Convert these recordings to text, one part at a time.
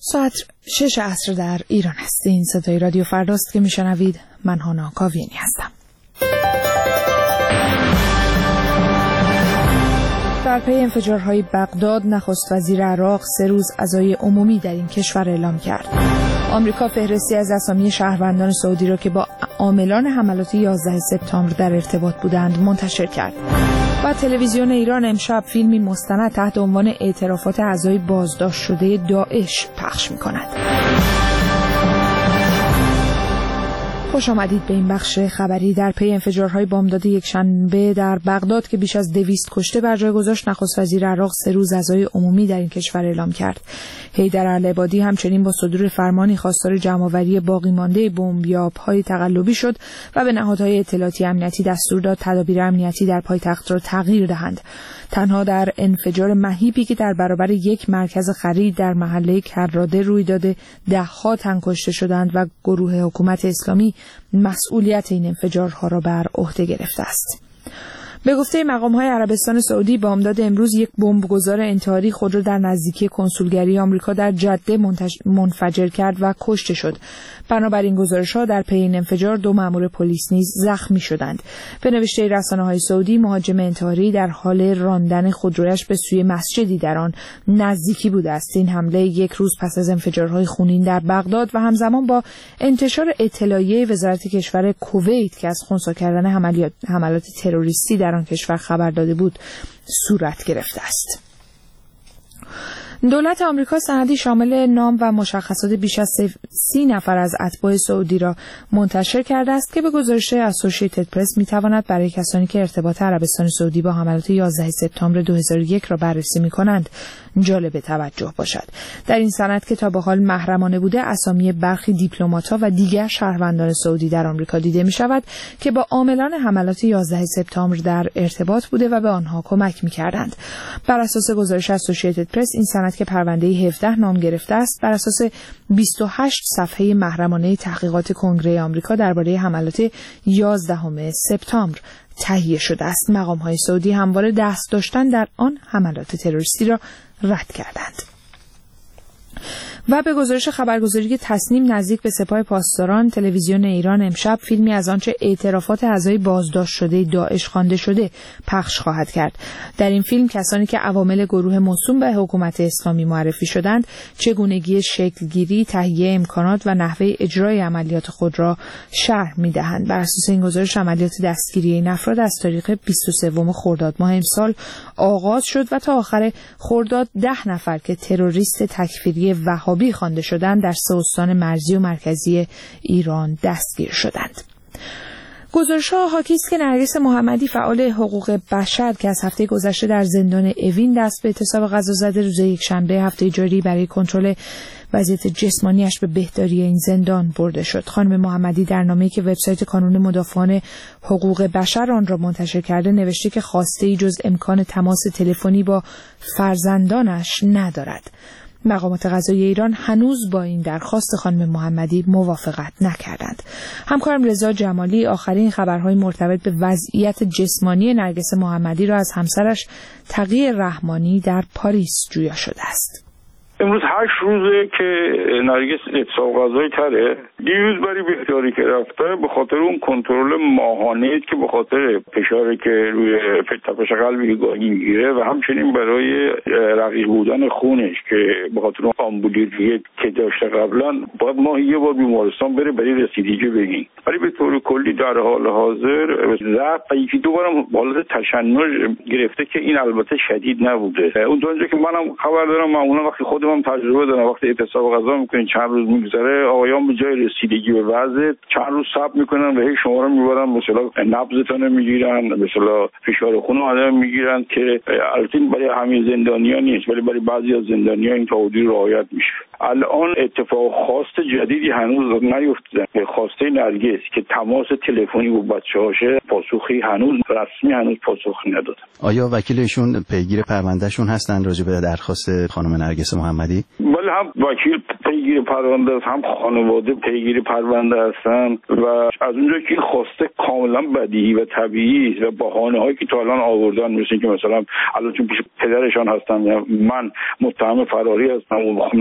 ساعت 6 عصر در ایران است. این صدای رادیو فرداست که میشنوید. من هانا کاویانی هستم. در پی انفجارهای بغداد، نخست وزیر عراق 3 روز عزای عمومی در این کشور اعلام کرد. آمریکا فهرستی از اسامی شهروندان سعودی را که با عاملان حملات 11 سپتامبر در ارتباط بودند منتشر کرد. و تلویزیون ایران امشب فیلمی مستند تحت عنوان اعترافات اعضای بازداشت شده داعش پخش می‌کند. خوش آمدید به این بخش خبری. در پی انفجارهای بامداد یکشنبه در بغداد که بیش از 200 کشته بر جای گذاشت، نخست وزیر عراق 3 روز عزای عمومی در این کشور اعلام کرد. حیدر العبادی همچنین با صدور فرمانی خواستار جمع‌آوری باقی مانده بمبیاب‌های تقلبی شد و به نهادهای اطلاعاتی امنیتی دستور داد تدابیر امنیتی در پایتخت را تغییر دهند. تنها در انفجار مهیبی که در برابر یک مرکز خرید در محله کراده روی داده 10 تن کشته شدند و گروه حکومت اسلامی مسئولیت این انفجارها را بر عهده گرفته است. به گفته مقام‌های عربستان سعودی، بامداد امروز یک بمبگذار انتحاری خود را در نزدیکی کنسولگری آمریکا در جده منفجر کرد و کشته شد. بنابراین گزارش‌ها در پی این انفجار 2 مأمور پلیس نیز زخمی شدند. به نوشته رسانه‌های سعودی، مهاجم انتحاری در حال راندن خودرویش به سوی مسجدی در آن نزدیکی بوده است. این حمله 1 روز پس از انفجارهای خونین در بغداد و همزمان با انتشار اطلاعیه وزارت کشور کویت که از خنثی کردن حملات تروریستی در آن کشور خبر داده بود صورت گرفته است. دولت آمریکا سندی شامل نام و مشخصات بیش از 30 نفر از اتباع سعودی را منتشر کرده است که به گزارش اسوسییتد پرس می‌تواند برای کسانی که ارتباط عربستان سعودی با حملات 11 سپتامبر 2001 را بررسی می‌کنند جالب توجه باشد. در این سند که تا به حال محرمانه بوده، اسامی برخی دیپلمات‌ها و دیگر شهروندان سعودی در آمریکا دیده می‌شود که با عاملان حملات 11 سپتامبر در ارتباط بوده و به آنها کمک می‌کردند. بر اساس گزارش اسوسییتد پرس، این سند که پرونده 17 نام گرفته است، بر اساس 28 صفحه محرمانه تحقیقات کنگره آمریکا درباره حملات 11 سپتامبر تهیه شده است. مقام‌های سعودی همواره دست داشتن در آن حملات تروریستی را رد کردند. و به گزارش خبرگزاری تصنیم نزدیک به سپاه پاسداران، تلویزیون ایران امشب فیلمی از آنچه اعترافات اعضای بازداشت شده داعش خوانده شده پخش خواهد کرد. در این فیلم کسانی که عوامل گروه موسوم به حکومت اسلامی معرفی شدند، چگونگی شکلگیری، تهیه امکانات و نحوه اجرای عملیات خود را شرح می‌دهند. بر اساس این گزارش، عملیات دستگیری این افراد از تاریخ 23 خرداد ماه امسال آغاز شد و تا آخر خرداد 10 نفر که تروریست تکفیری وهابی خوانده شدند در 3 استان مرزی و مرکزی ایران دستگیر شدند. گزارش‌ها حاکی است که نرگس محمدی، فعال حقوق بشر که از هفته گذشته در زندان اوین دست به اعتصاب غذا زده، روز یکشنبه هفته جاری برای کنترل وضعیت جسمانیش به بهداری این زندان برده شد. خانم محمدی در نامه‌ای که وبسایت کانون مدافعان حقوق بشر آن را منتشر کرده نوشته که خواسته‌ای جز امکان تماس تلفنی با فرزندانش ندارد. مقامات قضایی ایران هنوز با این درخواست خانم محمدی موافقت نکردند. همکارم رضا جمالی آخرین خبرهای مرتبط به وضعیت جسمانی نرگس محمدی را از همسرش تقی رحمانی در پاریس جویا شده است. امروز 8 روزه که نرگس اعتصاب غذایی تره. دیروز برای بهداری که رفته به خاطر اون کنترل ماهانه که به خاطر فشاری که روی تپش قلبی گاهی میگیره و همچنین برای رقیق بودن خونش که به خاطر اون آمبولیریت که داشته قبلا، باید ماهی یه بار بیمارستان بره برای رسیدگی بگین. ولی به طور کلی در حال حاضر ضعف و یکی دو بارم حالت تشنج گرفته که این البته شدید نبوده. اون اونجا که منم خبر دارم، معمولا وقتی خودم تجربه دارم وقتی اعتصاب غذا میکنین چند روز میگذره، آقایان به جای رسیدگی به وضع چند روز صبر میکنن و هی شما رو میبرن، مثلا نبضتون میگیرن، مثلا فشار خون آدم میگیرن که البته برای همه زندانیان نیست ولی برای بعضی از زندانیان این تعهدی رعایت میشه. الان اتفاق خاص جدیدی هنوز نیفتاده. خواسته نرگس که تماس تلفنی با بچه‌هاشه پاسخی هنوز پاسخی نداد. آیا وکیلشون پیگیر پروندهشون هستن راجع به درخواست خانم نرگس محمدی؟ بله، هم وکیل پیگیر پرونده است، هم خانواده پیگیر پرونده هستن و از اونجا که خواسته کاملا بدیهی و طبیعی است و بهانه‌هایی که تا الان آوردن، مثل که مثلا الان چون پیش پدرشان هستم، من متهم فراری هستم و نرگس هم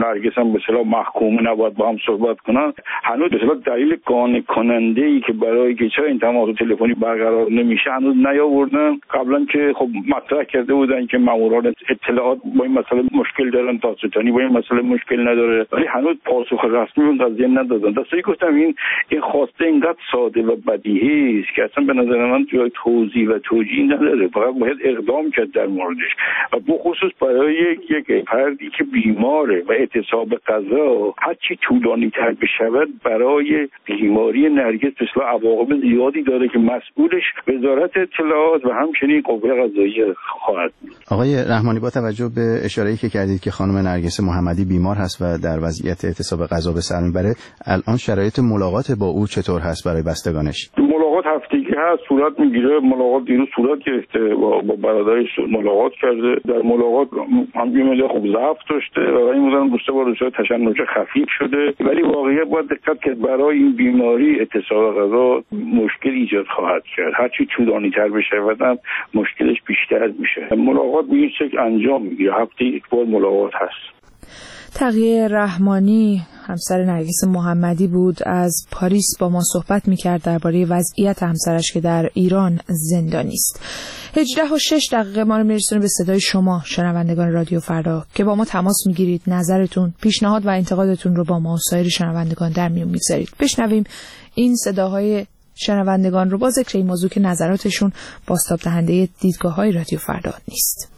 مثلا به اصطلاح محکوم نباید با هم صحبت کنن، هنوز به اصطلاح دلیل قانع کننده ای که برای که چرا این تماس تلفنی برقرار نمیشه هنوز نیاوردن. قبلا که خب مطرح کرده بودن که ماموران اطلاعات با این مسئله مشکل دارن، دادستانی با این مسئله مشکل نداره، ولی هنوز پاسخ رسمی اون قضیه ندادن. درسته گفتم این خواسته اینقدر ساده و بدیهی است که اصلا به نظر من جای توضیح و توجیه نداره، فقط باید اقدام کرد در موردش و بخصوص برای یک فردی که بیماره و اعتصاب غذا هرچی طولانی تر بشود برای بیماری نرگس مثلا عواقب زیادی داره که مسئولش وزارت اطلاعات و همچنین قوه قضاییه خواهد بود. آقای رحمانی، با توجه به اشاره‌ای که کردید که خانم نرگس محمدی بیمار هست و در وضعیت اعتصاب غذا به سر میبره، الان شرایط ملاقات با او چطور هست برای بستگانش؟ ملاقات هفتگی هست، صورت میگیره. ملاقات دیروز صورت گرفته، با برادرش ملاقات کرده. در ملاقات هم یه مقدار خوب ضعف داشته و این مدام دوسته با روسیه تشنج خفیف شده، ولی واقعیت باید دقت کرد برای این بیماری اعتصاب غذا مشکل ایجاد خواهد کرد. هرچی طولانی تر بشه و مشکلش بیشتر میشه. ملاقات به این شکل انجام میگیره، هفته یک بار ملاقات هست. تقیه رحمانی همسر نرگس محمدی بود، از پاریس با ما صحبت میکرد درباره وضعیت همسرش که در ایران زندانی است. 18:06 ما رو میرسونه به صدای شما شنوندگان رادیو فردا که با ما تماس میگیرید، نظرتون، پیشنهاد و انتقادتون رو با ما و سایر شنوندگان در میون میگذارید. بشنویم این صداهای شنوندگان رو با ذکر این موضوع که نظراتشون بازتاب دهنده دیدگاه‌های رادیو فردا نیست.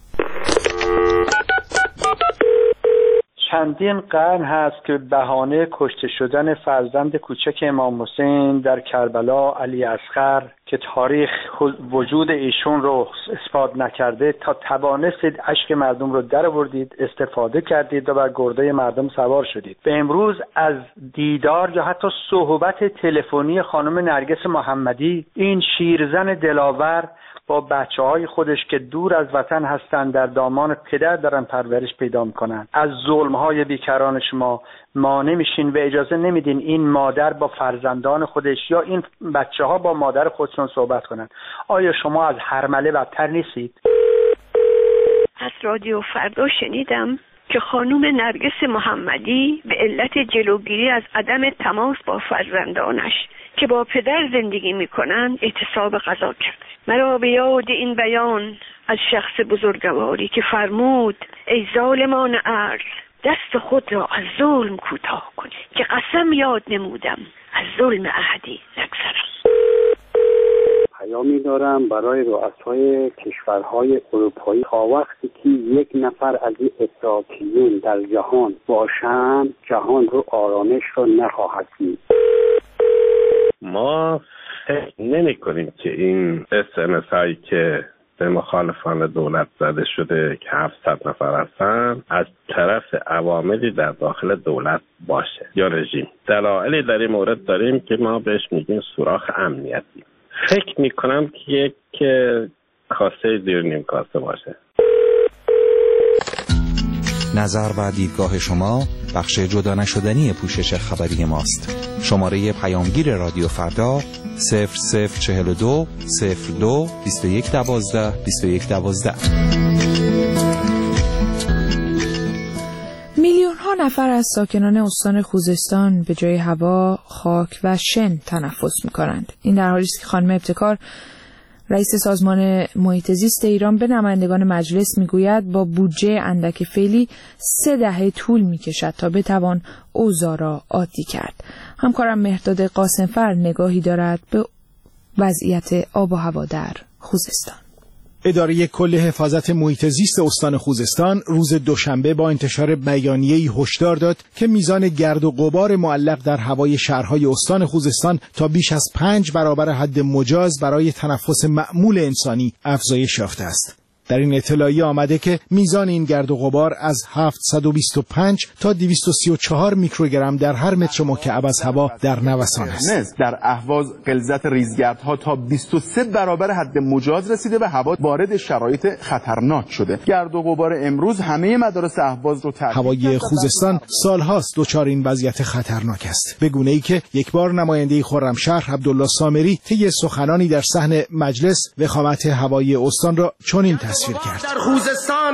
چندین قرن هست که بهانه کشته شدن فرزند کوچک امام حسین در کربلا علی اصغر که تاریخ وجود ایشون رو اثبات نکرده تا توانستید اشک مردم رو در آوردید، استفاده کردید و بر گرده مردم سوار شدید. به امروز از دیدار یا حتی صحبت تلفنی خانم نرگس محمدی، این شیرزن دلاور با بچه‌های خودش که دور از وطن هستند در دامان پدر دارن پرورش پیدا میکنن، از ظلم‌های بیکران شما مانع میشین و اجازه نمیدین این مادر با فرزندان خودش یا این بچه‌ها با مادر خودشون صحبت کنن. آیا شما از هرمله بدتر نیستید؟ از رادیو فردا شنیدم که خانم نرگس محمدی به علت جلوگیری از عدم تماس با فرزندانش که با پدر زندگی میکنن اعتصاب غذا کرد. مرا به یاد این بیان از شخص بزرگواری که فرمود ای ظالمان ارض دست خود را از ظلم کوتاه کنید که قسم یاد نمودم از ظلم احدی نگذرم. پیامی دارم برای رؤسای کشورهای اروپایی تا وقتی که یک نفر از این افراطیون در جهان باشند جهان رو آرامش رو نخواهد دید. ما فکر نمی کنیم که این SMS هایی که به مخالفان دولت زده شده که 700 نفر هستن از طرف عواملی در داخل دولت باشه یا رژیم. دلایلی در این مورد داریم که ما بهش میگیم سوراخ امنیتی. فکر میکنم که یک کاسه زیر نیم کاسه باشه. نظر و دیدگاه شما بخش جدا نشدنی پوشش خبری ماست. شماره پیامگیر رادیو فردا 0042 02 2112 2112. میلیون ها نفر از ساکنان استان خوزستان به جای هوا، خاک و شن تنفس می‌کنند. این در حالی است که خانم ابتکار رئیس سازمان محیط زیست ایران به نمایندگان مجلس میگوید با بودجه اندک فعلی 3 دهه طول میکشد تا بتوان اوضاع را عادی کرد. همکارم مهرداد قاسمفر نگاهی دارد به وضعیت آب و هوا در خوزستان. اداره کل حفاظت محیط زیست استان خوزستان روز دوشنبه با انتشار بیانیه‌ای هشدار داد که میزان گرد و غبار معلق در هوای شهرهای استان خوزستان تا بیش از 5 برابر حد مجاز برای تنفس معمول انسانی افزایش یافته است. در این اطلاعیه آمده که میزان این گرد و غبار از 725 تا 234 میکروگرم در هر متر مکعب از هوا در نوسان است. در اهواز غلظت ریزگردها تا 23 برابر حد مجاز رسیده و هوا وارد شرایط خطرناک شده. گرد و غبار امروز همه مدارس اهواز رو هوای خوزستان سالهاست دچار این وضعیت خطرناک است. به گونه‌ای که یک بار نماینده خرمشهر عبدالله سامری طی سخنانی در صحن مجلس وخامت هوای استان را چنین تصویر کرد. در خوزستان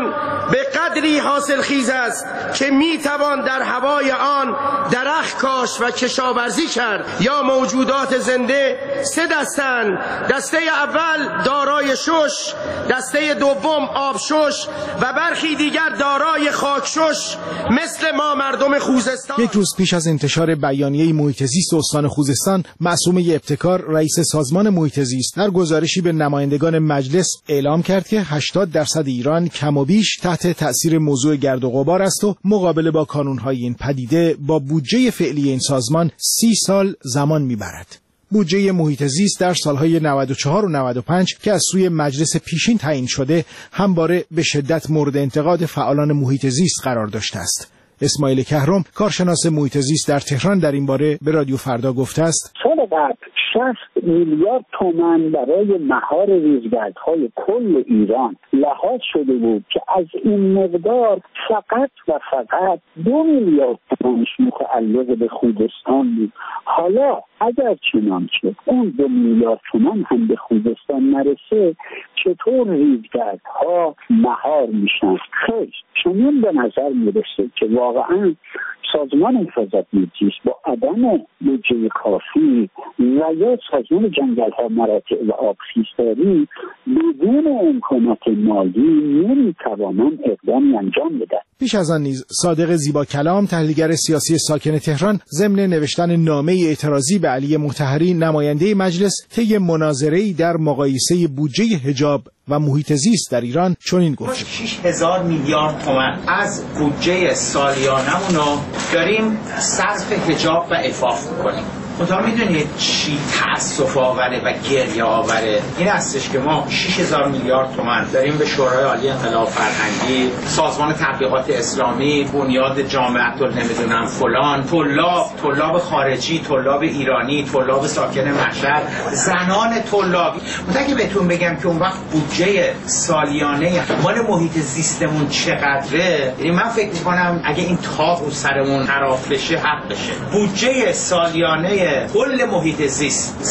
به قدری حاصل خیز است که میتوان در هوای آن درخت کاشت و کشاورزی کرد. یا موجودات زنده سه دستند: دسته اول دارای شش، دسته دوم آبشش و برخی دیگر دارای خاکشش مثل ما مردم خوزستان. یک روز پیش از انتشار بیانیه محیط زیست استان خوزستان، معصومه ابتکار رئیس سازمان محیط زیست در گزارشی به نمایندگان مجلس اعلام کرد که 80% ایران کم و بیش تحت تأثیر موضوع گرد و غبار است و مقابله با کانون‌های این پدیده با بودجه فعلی این سازمان 30 سال زمان می‌برد. بودجه محیط زیست در سالهای 94 و 95 که از سوی مجلس پیشین تعیین شده همواره به شدت مورد انتقاد فعالان محیط زیست قرار داشته است. اسماعیل کهرم، کارشناس محیط زیست در تهران، در این باره به رادیو فردا گفته است: سال قبل 60 میلیارد تومان برای مهار ریزگردهای کل ایران لحاظ شده بود که از این مقدار فقط و فقط 2 میلیارد تومانش متعلق به خوزستان بود. حالا اگر چنانچه اون 2 میلیارد تومان هم به خوزستان نرسه، چطور ریزگردها مهار میشن؟ خیر، چنین به نظر میرسه که واقعا سازمان حفاظت محیط زیست با عدم بودجه کافی و یا سازمان جنگل‌ها مراتع و آبخیزداری بدون امکانات مالی نمی‌توانند اقدامی انجام بدهند. پیش از آن نیز صادق زیبا کلام، تحلیلگر سیاسی ساکن تهران، ضمن نوشتن نامه اعتراضی به علی مطهری نماینده مجلس طی مناظره‌ای در مقایسه بودجه حجاب و محیط زیست در ایران چنین گفت: 6000 میلیارد تومان از بودجه سالیانمون رو داریم صرف حجاب و عفاف می‌کنیم. خدا میدونید چی تأسف آوره و گریه آوره این هستش که ما 6000 میلیارد تومان داریم به شورای عالی انقلاب فرهنگی، سازمان تبلیغات اسلامی، بنیاد جامعه نمیدونم فلان، طلاب خارجی، طلاب ایرانی، طلاب ساکن مشهد، زنان طلابی. اگه بهتون بگم که اون وقت بودجه سالیانه مال محیط زیستمون چقدره، یعنی من فکر می‌کنم اگه این تاق رو سرمون حراف بشه حق بشه. بودجه سالیانه کل محیط زیست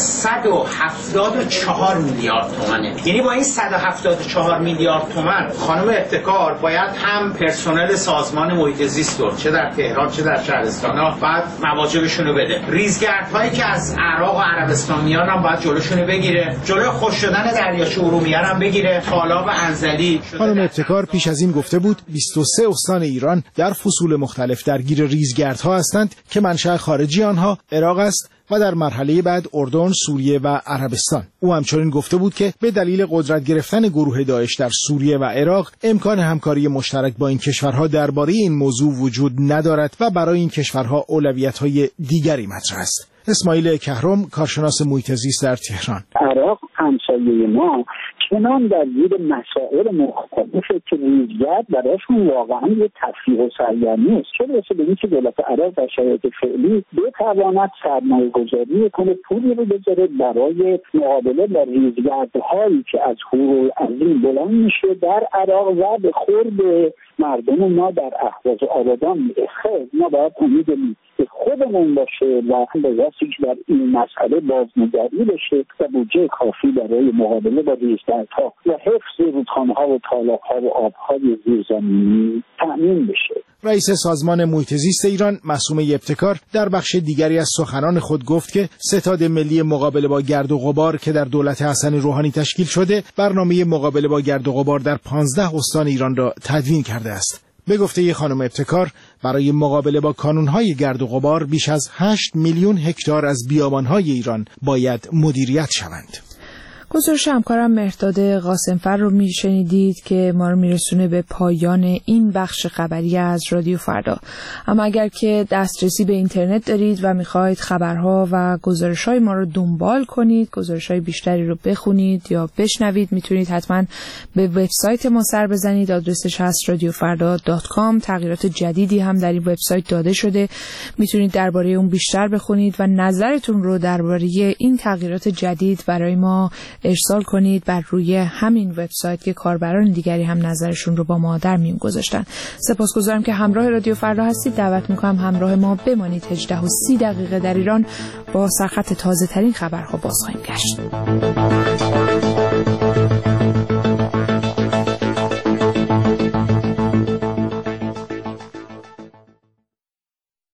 174 میلیارد تومانه. یعنی با این 174 میلیارد تومان خانم ابتکار باید هم پرسنل سازمان محیط زیست رو چه در تهران چه در شهرستان‌ها بعد مواجبشون رو بده. ریزگردهایی که از عراق و عربستان میان هم باید جلوشون رو بگیره. جلوی خشک شدن دریاچه ارومیه هم بگیره. تالاب انزلی. خانم ابتکار پیش از این گفته بود 23 استان ایران در فصول مختلف درگیر ریزگردها هستند که منشأ خارجی آنها عراق است و در مرحله بعد اردن، سوریه و عربستان. او همچنین گفته بود که به دلیل قدرت گرفتن گروه داعش در سوریه و عراق امکان همکاری مشترک با این کشورها درباره این موضوع وجود ندارد و برای این کشورها اولویت‌های دیگری مطرح است. اسماعیل کهرم، کارشناس محیط زیست در تهران: عراق همسایه ما چنان درگیر مسائل مختلفه که ریزگرد برایشون واقعا یه تفریح و سرگرمی است. چه برسه به اینکه دولت عراق در شرایط فعلی بتواند سرمایه‌گذاری کنه، پولی رو بذاره برای مقابله با ریزگردهایی که از هور عظیم بلند میشه در عراق و به خورد مردم ما در اهواز و آبادان میره. خیر، ما باید امیدیم که خودمون باشه و به واسطه که در این مسئله بازنگری بشه و بودجه کافی برای مقابله با ریزگردها و حفظ رودخانه‌ها و تالاب‌ها و آب‌های زیرزمینی تأمین بشه. رئیس سازمان محیط زیست ایران، معصومه ابتکار، در بخش دیگری از سخنان خود گفت که ستاد ملی مقابله با گرد و غبار که در دولت حسن روحانی تشکیل شده، برنامه مقابله با گرد و غبار در 15 استان ایران را تدوین کرده است. به گفته خانم ابتکار، برای مقابله با کانون‌های گرد و غبار بیش از 8 میلیون هکتار از بیابان‌های ایران باید مدیریت شوند. گزارش همکارم مهرداد قاسمفر رو میشنیدید که ما رو میرسونه به پایان این بخش خبری از رادیو فردا. اما اگر که دسترسی به اینترنت دارید و میخواید خبرها و گزارش‌های ما رو دنبال کنید، گزارش‌های بیشتری رو بخونید یا بشنوید، میتونید حتما به وبسایت ما سر بزنید. آدرسش هست radiofarda.com. تغییرات جدیدی هم در این وبسایت داده شده، میتونید درباره اون بیشتر بخونید و نظرتون رو درباره این تغییرات جدید برای ما ارسال کنید بر روی همین وبسایت که کاربران دیگری هم نظرشون رو با ما در میون گذاشتن. سپاسگزارم که همراه رادیو فردا هستید. دعوت میکنم همراه ما بمانید. 18:30 در ایران با سرخط تازه ترین خبرها باز خواهیم گشت.